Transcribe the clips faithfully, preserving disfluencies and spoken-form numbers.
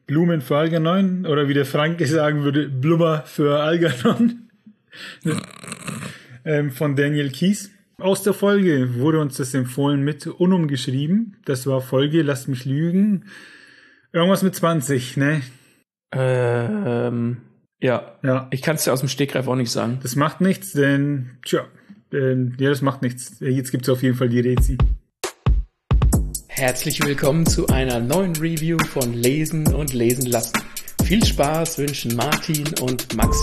Blumen für Algernon oder wie der Franke sagen würde, Blubber für Algernon ähm, von Daniel Keyes. Aus der Folge wurde uns das empfohlen mit Unum geschrieben. Das war Folge, lasst mich lügen, irgendwas mit zwanzig, ne? Ähm, ja. Ja. Ich kann es dir aus dem Stegreif auch nicht sagen. Das macht nichts, denn, tja, äh, ja, das macht nichts. Jetzt gibt's auf jeden Fall die Rezi. Herzlich willkommen zu einer neuen Review von Lesen und Lesen lassen. Viel Spaß wünschen Martin und Maxe.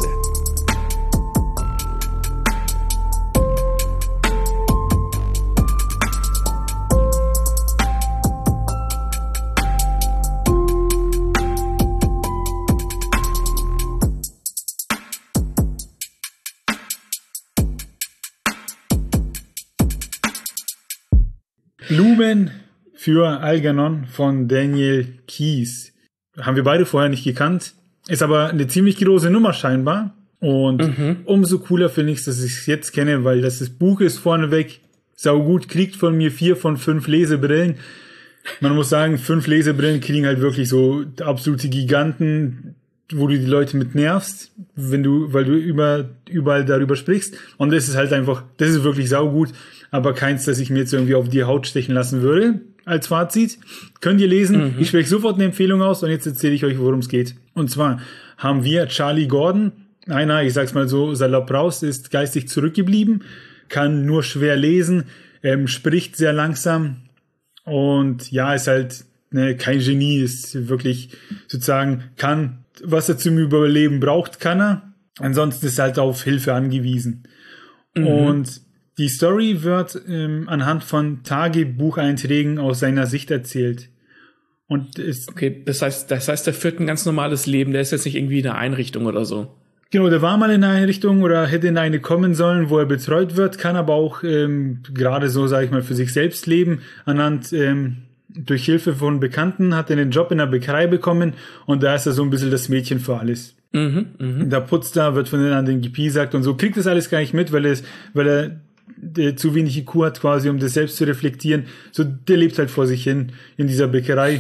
Blumen für Algernon von Daniel Keyes. Haben wir beide vorher nicht gekannt. Ist aber eine ziemlich große Nummer scheinbar. Und mhm. umso cooler finde ich es, dass ich es jetzt kenne, weil das, das Buch ist vorneweg saugut, kriegt von mir vier von fünf Lesebrillen. Man muss sagen, fünf Lesebrillen kriegen halt wirklich so absolute Giganten, wo du die Leute mit nervst, wenn du, weil du über, überall darüber sprichst. Und das ist halt einfach, das ist wirklich saugut, aber keins, das ich mir jetzt irgendwie auf die Haut stechen lassen würde. Als Fazit, könnt ihr lesen. Mhm. Ich spreche sofort eine Empfehlung aus und jetzt erzähle ich euch, worum es geht. Und zwar haben wir Charlie Gordon, einer, ich sag's mal so, salopp raus, ist geistig zurückgeblieben, kann nur schwer lesen, ähm, spricht sehr langsam und ja, ist halt ne, kein Genie, ist wirklich sozusagen, kann, was er zum Überleben braucht, kann er. Ansonsten ist er halt auf Hilfe angewiesen. Mhm. Und die Story wird ähm, anhand von Tagebucheinträgen aus seiner Sicht erzählt. Und ist okay, das heißt, das heißt, der führt ein ganz normales Leben. Der ist jetzt nicht irgendwie in einer Einrichtung oder so. Genau, der war mal in einer Einrichtung oder hätte in eine kommen sollen, wo er betreut wird, kann aber auch ähm, gerade so, sage ich mal, für sich selbst leben. Anhand ähm, durch Hilfe von Bekannten hat er einen Job in der Bäckerei bekommen und da ist er so ein bisschen das Mädchen für alles. Mhm, mh. Da putzt er, wird von den anderen gepiesackt und so, kriegt das alles gar nicht mit, weil er, weil er der zu wenig I Q hat quasi, um das selbst zu reflektieren. So, der lebt halt vor sich hin in dieser Bäckerei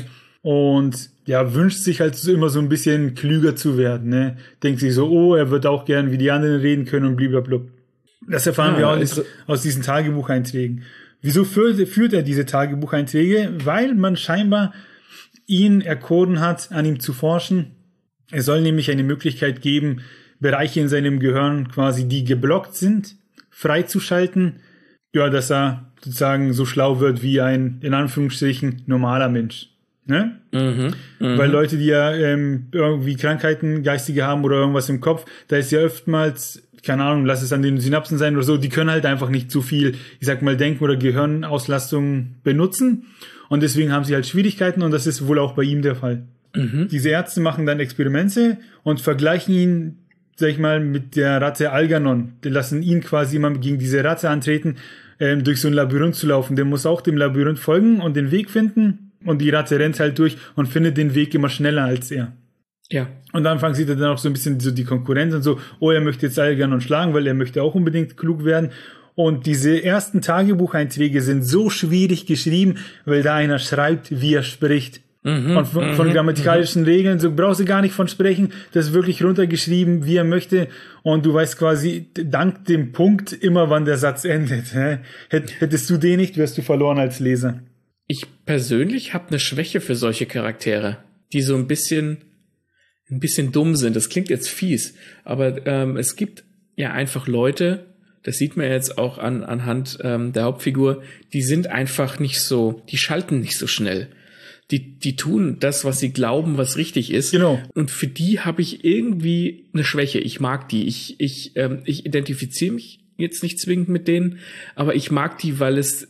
und ja, wünscht sich halt so immer so ein bisschen klüger zu werden, ne? Denkt sich so, oh, er wird auch gern wie die anderen reden können und blablabla. Das erfahren ja, wir auch aus, aus diesen Tagebucheinträgen. Wieso führt, führt er diese Tagebucheinträge? Weil man scheinbar ihn erkoren hat, an ihm zu forschen. Es soll nämlich eine Möglichkeit geben, Bereiche in seinem Gehirn quasi, die geblockt sind, freizuschalten, ja, dass er sozusagen so schlau wird wie ein, in Anführungsstrichen, normaler Mensch. Ne? Mhm, mh. Weil Leute, die ja ähm, irgendwie Krankheiten, geistige haben oder irgendwas im Kopf, da ist ja oftmals, keine Ahnung, lass es an den Synapsen sein oder so, die können halt einfach nicht zu viel, ich sag mal, Denken oder Gehirnauslastung benutzen und deswegen haben sie halt Schwierigkeiten und das ist wohl auch bei ihm der Fall. Mhm. Diese Ärzte machen dann Experimente und vergleichen ihn, sag ich mal, mit der Ratte Algernon. Die lassen ihn quasi immer gegen diese Ratte antreten, ähm, durch so ein Labyrinth zu laufen. Der muss auch dem Labyrinth folgen und den Weg finden. Und die Ratte rennt halt durch und findet den Weg immer schneller als er. Ja. Und am Anfang sieht er dann auch so ein bisschen so die Konkurrenz und so, oh, er möchte jetzt Algernon schlagen, weil er möchte auch unbedingt klug werden. Und diese ersten Tagebucheinträge sind so schwierig geschrieben, weil da einer schreibt, wie er spricht. Mhm, und von, von grammatikalischen mhm. Regeln, so brauchst du gar nicht von sprechen, das ist wirklich runtergeschrieben, wie er möchte und du weißt quasi dank dem Punkt immer, wann der Satz endet. Hättest du den nicht, wärst du verloren als Leser. Ich persönlich habe eine Schwäche für solche Charaktere, die so ein bisschen ein bisschen dumm sind. Das klingt jetzt fies, aber ähm, es gibt ja einfach Leute, das sieht man jetzt auch an anhand ähm, der Hauptfigur, die sind einfach nicht so, die schalten nicht so schnell. Die, die tun das, was sie glauben, was richtig ist. Genau. Und für die habe ich irgendwie eine Schwäche. Ich mag die. Ich, ich, ähm, ich identifiziere mich jetzt nicht zwingend mit denen, aber ich mag die, weil es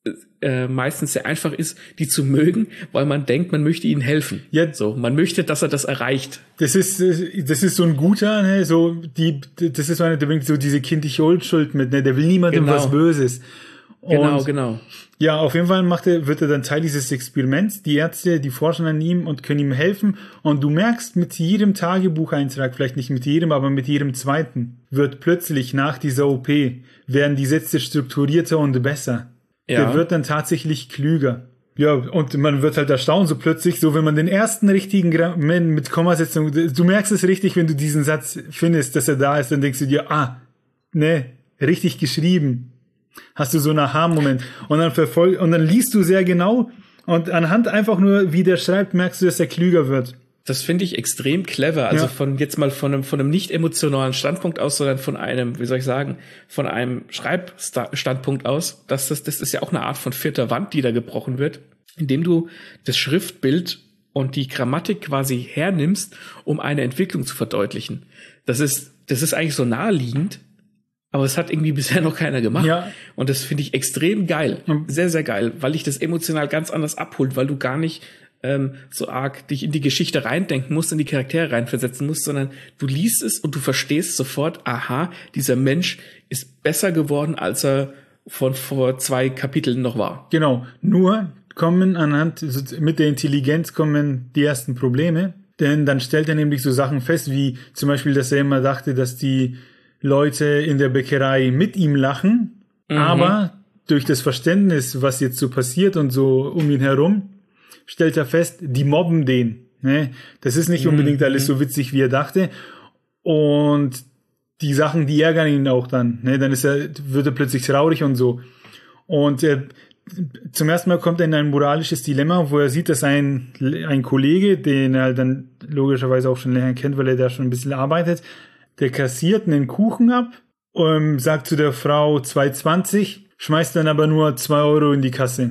äh, meistens sehr einfach ist, die zu mögen, weil man denkt, man möchte ihnen helfen. Ja. So, man möchte, dass er das erreicht. Das ist, das ist so ein guter, ne, so, die, das ist so einer, der bringt so diese kindliche Unschuld mit, ne, der will niemandem genau. was Böses. Und genau, genau. Ja, auf jeden Fall macht er, wird er dann Teil dieses Experiments. Die Ärzte, die forschen an ihm und können ihm helfen. Und du merkst, mit jedem Tagebucheintrag, vielleicht nicht mit jedem, aber mit jedem zweiten, wird plötzlich nach dieser O P, werden die Sätze strukturierter und besser. Ja. Der wird dann tatsächlich klüger. Ja, und man wird halt erstaunt, so plötzlich, so wenn man den ersten richtigen Gra- mit Kommasetzung, du merkst es richtig, wenn du diesen Satz findest, dass er da ist, dann denkst du dir, ah, ne, richtig geschrieben. Hast du so einen Aha-Moment. Und dann verfolg, und dann liest du sehr genau und anhand einfach nur, wie der schreibt, merkst du, dass er klüger wird. Das finde ich extrem clever. Also Ja. von jetzt mal von einem, von einem nicht emotionalen Standpunkt aus, sondern von einem, wie soll ich sagen, von einem Schreibstandpunkt aus. Das, das, das ist ja auch eine Art von vierter Wand, die da gebrochen wird, indem du das Schriftbild und die Grammatik quasi hernimmst, um eine Entwicklung zu verdeutlichen. Das ist, das ist eigentlich so naheliegend, aber es hat irgendwie bisher noch keiner gemacht. Ja. Und das finde ich extrem geil. Sehr, sehr geil, weil dich das emotional ganz anders abholt, weil du gar nicht ähm, so arg dich in die Geschichte reindenken musst, in die Charaktere reinversetzen musst, sondern du liest es und du verstehst sofort, aha, dieser Mensch ist besser geworden, als er von vor zwei Kapiteln noch war. Genau. Nur kommen anhand, mit der Intelligenz kommen die ersten Probleme. Denn dann stellt er nämlich so Sachen fest, wie zum Beispiel, dass er immer dachte, dass die Leute in der Bäckerei mit ihm lachen, mhm. aber durch das Verständnis, was jetzt so passiert und so um ihn herum, stellt er fest, die mobben den. Ne? Das ist nicht unbedingt mhm. alles so witzig, wie er dachte. Und die Sachen, die ärgern ihn auch dann. Ne? Dann ist er, wird er plötzlich traurig und so. Und er, zum ersten Mal kommt er in ein moralisches Dilemma, wo er sieht, dass ein, ein Kollege, den er dann logischerweise auch schon länger kennt, weil er da schon ein bisschen arbeitet, der kassiert einen Kuchen ab, und sagt zu der Frau zwei zwanzig, schmeißt dann aber nur zwei Euro in die Kasse.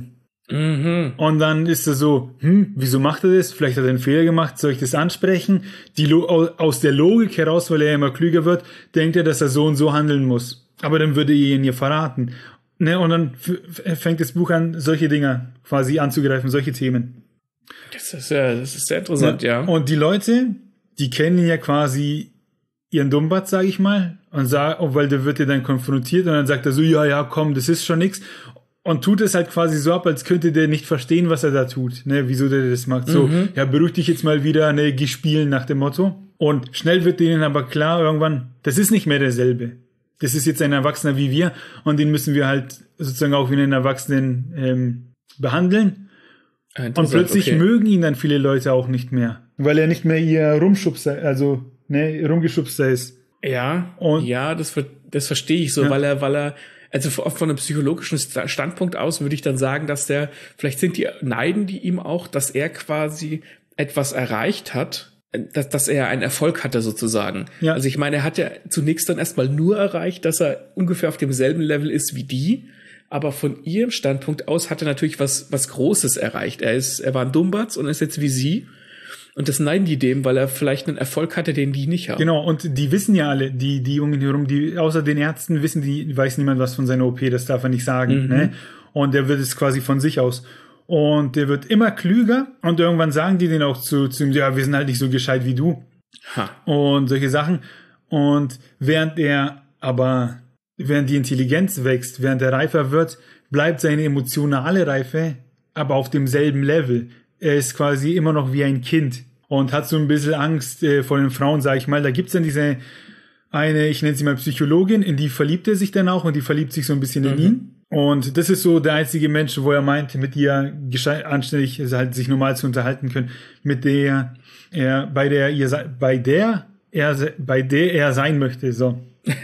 Mhm. Und dann ist er so, hm, wieso macht er das? Vielleicht hat er einen Fehler gemacht, soll ich das ansprechen? Die Lo- aus der Logik heraus, weil er immer klüger wird, denkt er, dass er so und so handeln muss. Aber dann würde er ihn ihr verraten. Ne, und dann f- fängt das Buch an, solche Dinge quasi anzugreifen, solche Themen. Das ist ja, das ist sehr interessant, ja. ja. Und die Leute, die kennen ihn ja quasi ihren Dummbatz, sage ich mal, und sagen, weil der wird ja dann konfrontiert und dann sagt er so, ja, ja, komm, das ist schon nix. Und tut es halt quasi so ab, als könnte der nicht verstehen, was er da tut, ne, wieso der das macht. So, mhm. ja, beruhig dich jetzt mal wieder, ne, geh spielen nach dem Motto. Und schnell wird denen aber klar irgendwann, das ist nicht mehr derselbe. Das ist jetzt ein Erwachsener wie wir und den müssen wir halt sozusagen auch wie einen Erwachsenen ähm, behandeln. Und plötzlich okay. mögen ihn dann viele Leute auch nicht mehr, weil er nicht mehr ihr Rumschubser, also ne, Rumgeschubster ist. Ja, und ja, das, das verstehe ich so, ja. weil er, weil er, also von einem psychologischen Standpunkt aus würde ich dann sagen, dass der, vielleicht sind die, neiden die ihm auch, dass er quasi etwas erreicht hat, dass, dass er einen Erfolg hatte sozusagen. Ja. Also ich meine, er hat ja zunächst dann erstmal nur erreicht, dass er ungefähr auf demselben Level ist wie die, aber von ihrem Standpunkt aus hat er natürlich was, was Großes erreicht. Er ist, er war ein Dummbatz und ist jetzt wie sie. Und das neiden die dem, weil er vielleicht einen Erfolg hatte, den die nicht haben. Genau, und die wissen ja alle, die, die um ihn herum, die, außer den Ärzten wissen die, weiß niemand was von seiner O P, das darf er nicht sagen, mhm. ne? Und der wird es quasi von sich aus. Und der wird immer klüger und irgendwann sagen die den auch zu, zu ihm, ja, wir sind halt nicht so gescheit wie du. Ha. Und solche Sachen. Und während er aber, während die Intelligenz wächst, während er reifer wird, bleibt seine emotionale Reife aber auf demselben Level. Er ist quasi immer noch wie ein Kind und hat so ein bisschen Angst äh, vor den Frauen, sag ich mal. Da gibt's dann diese eine, ich nenne sie mal Psychologin, in die verliebt er sich dann auch und die verliebt sich so ein bisschen mhm. in ihn. Und das ist so der einzige Mensch, wo er meint, mit ihr gescheit, anständig also halt sich normal zu unterhalten können, mit der er, bei der ihr, bei der er, bei der er sein möchte, so.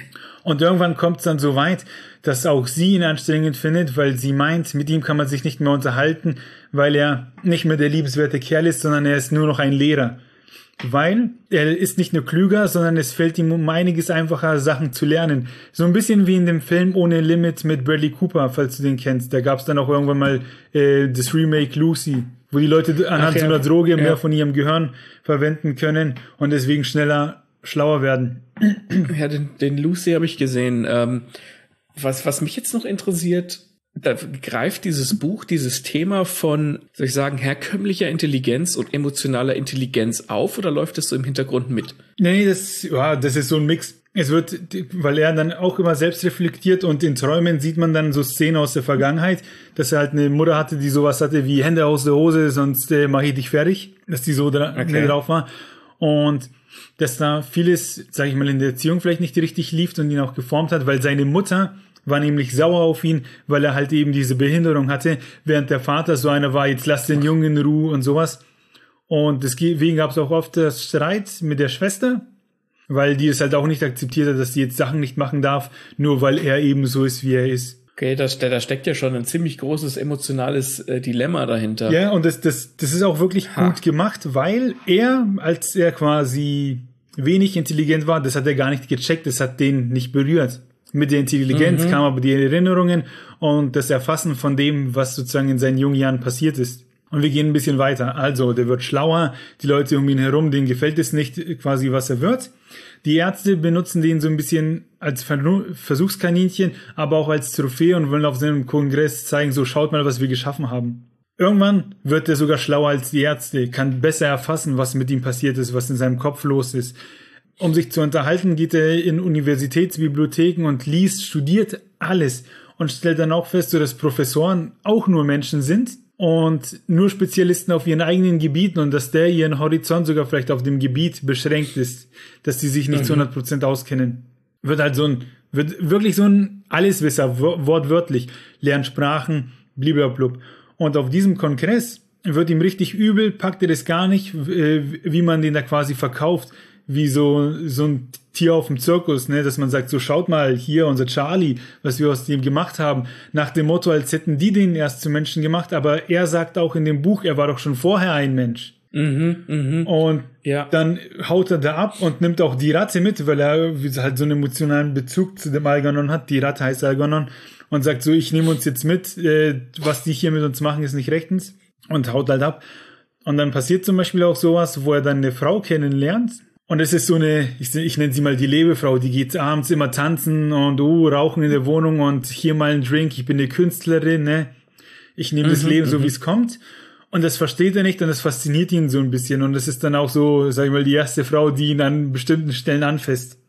Und irgendwann kommt es dann so weit, dass auch sie ihn anstrengend findet, weil sie meint, mit ihm kann man sich nicht mehr unterhalten, weil er nicht mehr der liebenswerte Kerl ist, sondern er ist nur noch ein Lehrer. Weil er ist nicht nur klüger, sondern es fällt ihm um einiges einfacher, Sachen zu lernen. So ein bisschen wie in dem Film Ohne Limit mit Bradley Cooper, falls du den kennst. Da gab es dann auch irgendwann mal äh, das Remake Lucy, wo die Leute anhand ja. so einer Droge ja. mehr von ihrem Gehirn verwenden können und deswegen schneller schlauer werden. Ja, den, den Lucy habe ich gesehen. Ähm, was, was mich jetzt noch interessiert, da greift dieses Buch dieses Thema von, soll ich sagen, herkömmlicher Intelligenz und emotionaler Intelligenz auf oder läuft das so im Hintergrund mit? Nee, das, ja, das ist so ein Mix. Es wird, weil er dann auch immer selbst reflektiert und in Träumen sieht man dann so Szenen aus der Vergangenheit, dass er halt eine Mutter hatte, die sowas hatte wie Hände aus der Hose, sonst äh, mache ich dich fertig, dass die so dra- okay. drauf war. Und dass da vieles, sage ich mal, in der Erziehung vielleicht nicht richtig lief und ihn auch geformt hat, weil seine Mutter war nämlich sauer auf ihn, weil er halt eben diese Behinderung hatte, während der Vater so einer war, jetzt lass den Jungen in Ruhe und sowas. Und deswegen gab es auch oft das Streit mit der Schwester, weil die es halt auch nicht akzeptiert hat, dass sie jetzt Sachen nicht machen darf, nur weil er eben so ist, wie er ist. Okay, da, da steckt ja schon ein ziemlich großes emotionales äh, Dilemma dahinter. Ja, und das, das, das ist auch wirklich ha. gut gemacht, weil er, als er quasi wenig intelligent war, das hat er gar nicht gecheckt, das hat den nicht berührt. Mit der Intelligenz mhm. kamen aber die Erinnerungen und das Erfassen von dem, was sozusagen in seinen jungen Jahren passiert ist. Und wir gehen ein bisschen weiter. Also, der wird schlauer, die Leute um ihn herum, denen gefällt es nicht quasi, was er wird. Die Ärzte benutzen den so ein bisschen als Versuchskaninchen, aber auch als Trophäe und wollen auf seinem Kongress zeigen, so schaut mal, was wir geschaffen haben. Irgendwann wird er sogar schlauer als die Ärzte, kann besser erfassen, was mit ihm passiert ist, was in seinem Kopf los ist. Um sich zu unterhalten, geht er in Universitätsbibliotheken und liest, studiert alles und stellt dann auch fest, so dass Professoren auch nur Menschen sind und nur Spezialisten auf ihren eigenen Gebieten und dass der ihren Horizont sogar vielleicht auf dem Gebiet beschränkt ist, dass die sich nicht mhm. zu hundert Prozent auskennen. Wird halt so ein, wird wirklich so ein Alleswisser, wortwörtlich, lernt Sprachen, bliblablub. Und auf diesem Kongress wird ihm richtig übel, packt er das gar nicht, wie man den da quasi verkauft, wie so, so ein Tier auf dem Zirkus, ne, dass man sagt, so schaut mal, hier unser Charlie, was wir aus dem gemacht haben, nach dem Motto, als hätten die den erst zum Menschen gemacht, aber er sagt auch in dem Buch, er war doch schon vorher ein Mensch. Mhm, mh. Und ja. dann haut er da ab und nimmt auch die Ratte mit, weil er halt so einen emotionalen Bezug zu dem Algernon hat, die Ratte heißt Algernon, und sagt so, ich nehme uns jetzt mit, äh, was die hier mit uns machen, ist nicht rechtens, und haut halt ab. Und dann passiert zum Beispiel auch sowas, wo er dann eine Frau kennenlernt. Und es ist so eine, ich, ich nenne sie mal die Lebefrau, die geht abends immer tanzen und oh, rauchen in der Wohnung und hier mal ein Drink, ich bin eine Künstlerin, ne? Ich nehme mhm, das Leben so, wie es kommt. Und das versteht er nicht und das fasziniert ihn so ein bisschen. Und das ist dann auch so, sag ich mal, die erste Frau, die ihn an bestimmten Stellen anfasst.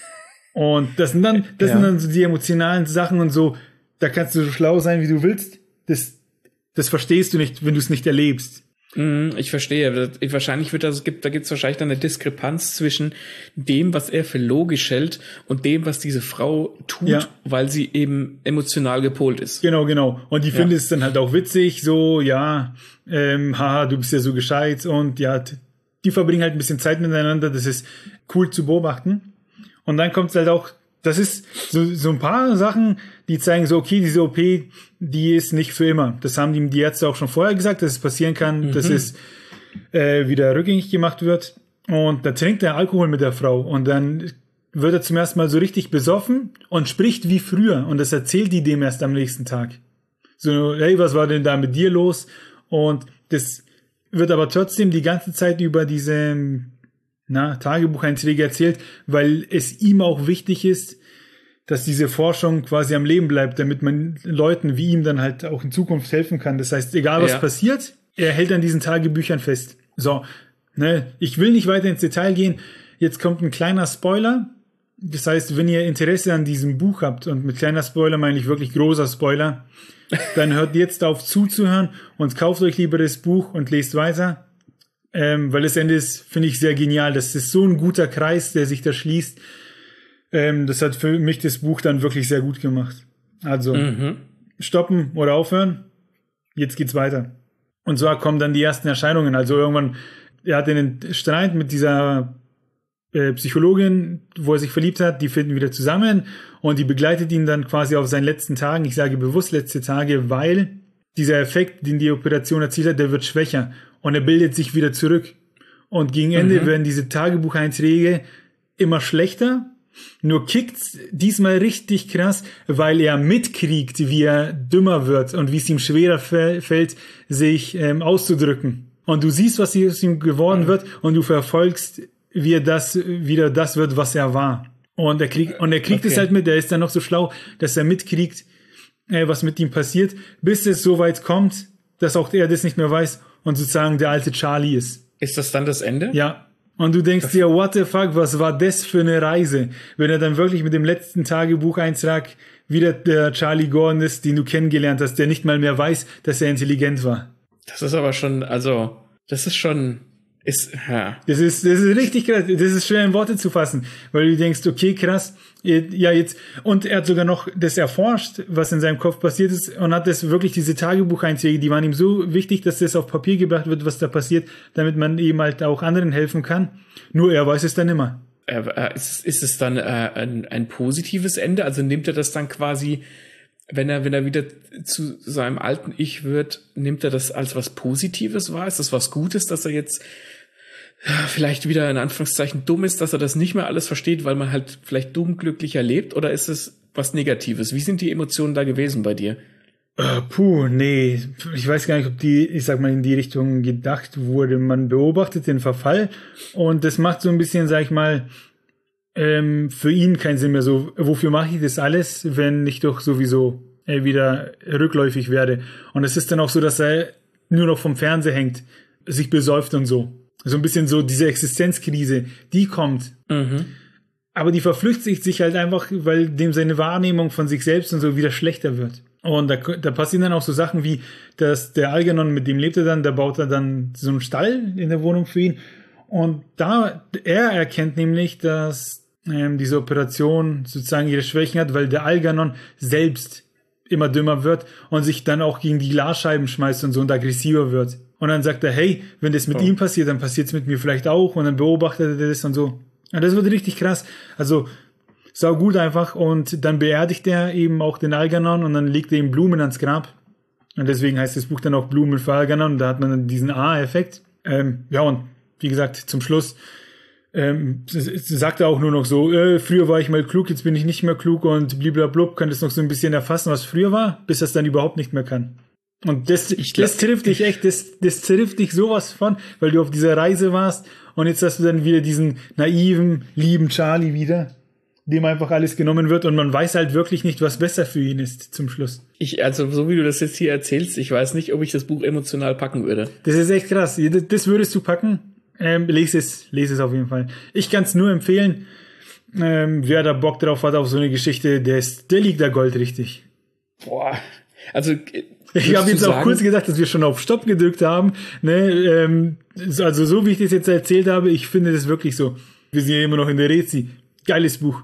Und das sind dann, das ja. sind dann so die emotionalen Sachen und so, da kannst du so schlau sein, wie du willst. Das, das verstehst du nicht, wenn du es nicht erlebst. Ich verstehe. Wahrscheinlich wird das, gibt, da gibt es wahrscheinlich dann eine Diskrepanz zwischen dem, was er für logisch hält und dem, was diese Frau tut, ja. weil sie eben emotional gepolt ist. Genau, genau. Und die ja. findet es dann halt auch witzig, so, ja, ähm, haha, du bist ja so gescheit und ja, die verbringen halt ein bisschen Zeit miteinander, das ist cool zu beobachten. Und dann kommt es halt auch, das ist so, so ein paar Sachen, die zeigen so, okay, diese O P, die ist nicht für immer. Das haben die, die Ärzte auch schon vorher gesagt, dass es passieren kann, mhm. dass es äh, wieder rückgängig gemacht wird. Und da trinkt er Alkohol mit der Frau und dann wird er zum ersten Mal so richtig besoffen und spricht wie früher. Und das erzählt die dem erst am nächsten Tag. So, hey, was war denn da mit dir los? Und das wird aber trotzdem die ganze Zeit über diese na, Tagebucheinträge erzählt, weil es ihm auch wichtig ist, dass diese Forschung quasi am Leben bleibt, damit man Leuten wie ihm dann halt auch in Zukunft helfen kann. Das heißt, egal was ja. passiert, er hält an diesen Tagebüchern fest. So, ne, ich will nicht weiter ins Detail gehen. Jetzt kommt ein kleiner Spoiler. Das heißt, wenn ihr Interesse an diesem Buch habt, und mit kleiner Spoiler meine ich wirklich großer Spoiler, dann hört jetzt auf zuzuhören und kauft euch lieber das Buch und lest weiter. Ähm, weil das Ende ist, finde ich, sehr genial. Das ist so ein guter Kreis, der sich da schließt. Ähm, das hat für mich das Buch dann wirklich sehr gut gemacht. Also, mhm. stoppen oder aufhören. Jetzt geht's weiter. Und zwar kommen dann die ersten Erscheinungen. Also irgendwann, er hat einen Streit mit dieser äh, Psychologin, wo er sich verliebt hat. Die finden wieder zusammen und die begleitet ihn dann quasi auf seinen letzten Tagen. Ich sage bewusst letzte Tage, weil dieser Effekt, den die Operation erzielt hat, der wird schwächer. Und er bildet sich wieder zurück. Und gegen Ende mhm. werden diese Tagebucheinträge immer schlechter. Nur kickt's diesmal richtig krass, weil er mitkriegt, wie er dümmer wird und wie es ihm schwerer fällt, sich ähm, auszudrücken. Und du siehst, was aus ihm geworden wird und du verfolgst, wie er das wieder das wird, was er war. Und er kriegt und er kriegt okay. es halt mit. Er ist dann noch so schlau, dass er mitkriegt, äh, was mit ihm passiert, bis es so weit kommt, dass auch er das nicht mehr weiß und sozusagen der alte Charlie ist. Ist das dann das Ende? Ja. Und du denkst dir, what the fuck, was war das für eine Reise? Wenn er dann wirklich mit dem letzten Tagebucheintrag wieder der Charlie Gordon ist, den du kennengelernt hast, der nicht mal mehr weiß, dass er intelligent war. Das ist aber schon, also, das ist schon Ist, ja. Das ist, das ist richtig krass. Das ist schwer in Worte zu fassen, weil du denkst, okay, krass, ja, jetzt, und er hat sogar noch das erforscht, was in seinem Kopf passiert ist, und hat das wirklich, diese Tagebucheinträge, die waren ihm so wichtig, dass das auf Papier gebracht wird, was da passiert, damit man eben halt auch anderen helfen kann. Nur er weiß es dann immer. Äh, ist, ist es dann äh, ein, ein positives Ende? Also nimmt er das dann quasi, wenn er, wenn er wieder zu seinem alten Ich wird, nimmt er das als was Positives wahr? Ist das was Gutes, dass er jetzt vielleicht wieder in Anführungszeichen dumm ist, dass er das nicht mehr alles versteht, weil man halt vielleicht dumm glücklicher lebt? Oder ist es was Negatives? Wie sind die Emotionen da gewesen bei dir? Uh, puh, nee, ich weiß gar nicht, ob die, ich sag mal, in die Richtung gedacht wurde. Man beobachtet den Verfall und das macht so ein bisschen, sag ich mal, ähm, für ihn keinen Sinn mehr. So, wofür mache ich das alles, wenn ich doch sowieso äh, wieder rückläufig werde? Und es ist dann auch so, dass er nur noch vom Fernseher hängt, sich besäuft und so. So ein bisschen so diese Existenzkrise, die kommt. Mhm. Aber die verflüchtigt sich halt einfach, weil dem seine Wahrnehmung von sich selbst und so wieder schlechter wird. Und da, da passieren dann auch so Sachen wie, dass der Algernon, mit dem lebt er dann, da baut er dann so einen Stall in der Wohnung für ihn. Und da, er erkennt nämlich, dass ähm, diese Operation sozusagen ihre Schwächen hat, weil der Algernon selbst immer dümmer wird und sich dann auch gegen die Glasscheiben schmeißt und so und aggressiver wird. Und dann sagt er, hey, wenn das mit oh. ihm passiert, dann passiert es mit mir vielleicht auch. Und dann beobachtet er das und so. Und das wird richtig krass. Also, sau gut einfach. Und dann beerdigt er eben auch den Algernon und dann legt er ihm Blumen ans Grab. Und deswegen heißt das Buch dann auch Blumen für Algernon. Und da hat man dann diesen A-Effekt. Ähm, ja, und wie gesagt, zum Schluss ähm, sagt er auch nur noch so, äh, früher war ich mal klug, jetzt bin ich nicht mehr klug und bliblablub, kann das noch so ein bisschen erfassen, was früher war, bis er es dann überhaupt nicht mehr kann. Und das, ich glaub, das trifft dich echt, das, das trifft dich sowas von, weil du auf dieser Reise warst und jetzt hast du dann wieder diesen naiven, lieben Charlie wieder, dem einfach alles genommen wird und man weiß halt wirklich nicht, was besser für ihn ist zum Schluss. Ich, also so wie du das jetzt hier erzählst, ich weiß nicht, ob ich das Buch emotional packen würde. Das ist echt krass. Das würdest du packen? Ähm, lese es, lese es auf jeden Fall. Ich kann es nur empfehlen. Ähm, wer da Bock drauf hat auf so eine Geschichte, der ist, der liegt da Gold richtig. Boah, also ich habe jetzt auch kurz gesagt, dass wir schon auf Stopp gedrückt haben. Ne, ähm, also so wie ich das jetzt erzählt habe, ich finde das wirklich so. Wir sind ja immer noch in der Rezi. Geiles Buch.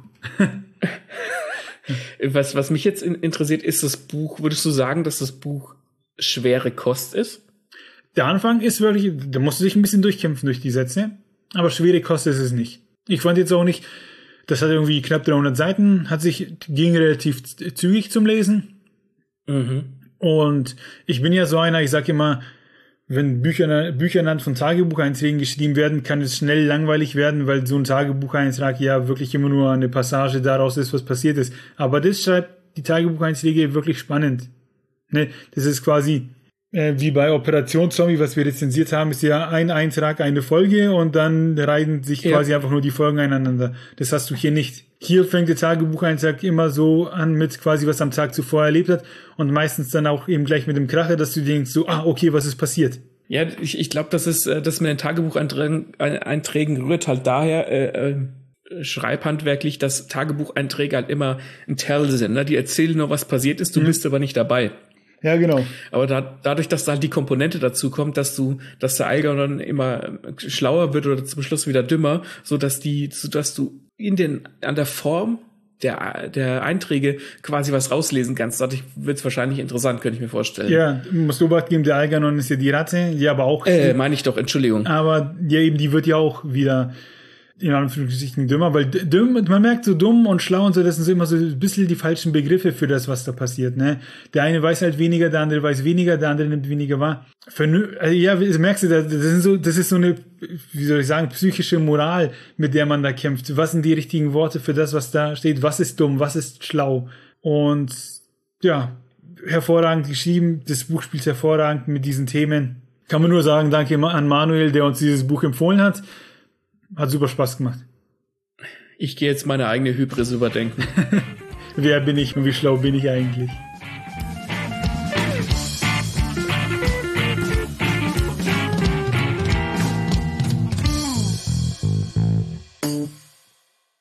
was, was mich jetzt interessiert, ist das Buch, würdest du sagen, dass das Buch schwere Kost ist? Der Anfang ist wirklich, da musst du dich ein bisschen durchkämpfen durch die Sätze, aber schwere Kost ist es nicht. Ich fand jetzt auch nicht, das hat irgendwie knapp dreihundert Seiten, hat sich, ging relativ zügig zum Lesen. Mhm. Und ich bin ja so einer, ich sag immer, wenn Bücher, Bücher anhand von Tagebucheinträgen geschrieben werden, kann es schnell langweilig werden, weil so ein Tagebucheintrag ja wirklich immer nur eine Passage daraus ist, was passiert ist. Aber das schreibt die Tagebucheinträge wirklich spannend. Ne? Das ist quasi äh, wie bei Operation Zombie, was wir rezensiert haben, ist ja ein Eintrag, eine Folge und dann reihen sich ja. quasi einfach nur die Folgen aneinander. Das hast du hier nicht. Hier fängt der Tagebucheintrag immer so an mit quasi, was am Tag zuvor erlebt hat und meistens dann auch eben gleich mit dem Kracher, dass du denkst so, ah, okay, was ist passiert? Ja, ich, ich glaube, das ist, das mit den Tagebucheinträgen Einträgen rührt halt daher, äh, äh, schreibhandwerklich, dass Tagebucheinträge halt immer ein Tell sind, ne? Die erzählen nur, was passiert ist, du mhm. bist aber nicht dabei. Ja, genau. Aber da, dadurch, dass da halt die Komponente dazu kommt, dass du, dass der Algernon immer schlauer wird oder zum Schluss wieder dümmer, so dass die, so dass du in den, an der Form der, der Einträge quasi was rauslesen kannst. Dadurch wird es wahrscheinlich interessant, könnte ich mir vorstellen. Ja, musst du geben, der Algernon ist ja die Ratte, die aber auch. Äh, meine ich doch, Entschuldigung. Aber ja, eben, die wird ja auch wieder in Anführungsstrichen dümmer, weil dumm, man merkt so dumm und schlau und so, das sind immer so ein bisschen die falschen Begriffe für das, was da passiert, ne? Der eine weiß halt weniger, der andere weiß weniger, der andere nimmt weniger wahr. Vernü- also ja, das merkst du, das sind so, das ist so eine, wie soll ich sagen, psychische Moral, mit der man da kämpft. Was sind die richtigen Worte für das, was da steht? Was ist dumm? Was ist schlau? Und, ja, hervorragend geschrieben. Das Buch spielt hervorragend mit diesen Themen. Kann man nur sagen, danke an Manuel, der uns dieses Buch empfohlen hat. Hat super Spaß gemacht. Ich gehe jetzt meine eigene Hybris überdenken. Wer bin ich und wie schlau bin ich eigentlich?